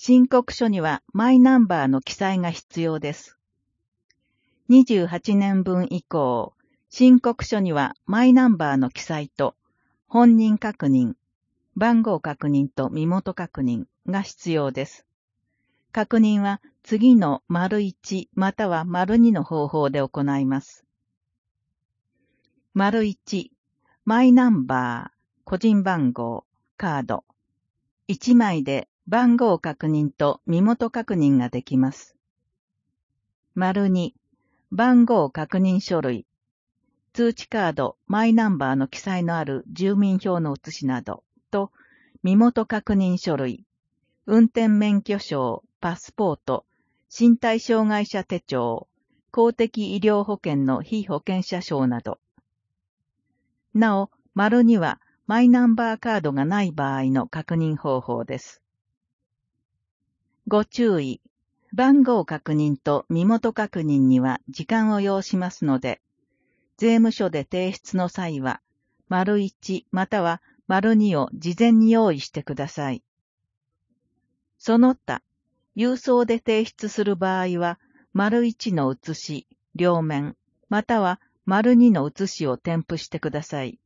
申告書にはマイナンバーの記載が必要です。28年分以降、申告書にはマイナンバーの記載と、本人確認、番号確認と身元確認が必要です。確認は次の①または②の方法で行います。①、マイナンバー、個人番号、カード。1枚で番号確認と身元確認ができます。②、番号確認書類。通知カード、マイナンバーの記載のある住民票の写しなどと、身元確認書類、運転免許証、パスポート、身体障害者手帳、公的医療保険の被保険者証など。なお、②はマイナンバーカードがない場合の確認方法です。ご注意、番号確認と身元確認には時間を要しますので、税務署で提出の際は、①または②を事前に用意してください。その他、郵送で提出する場合は、①の写し、両面、または②の写しを添付してください。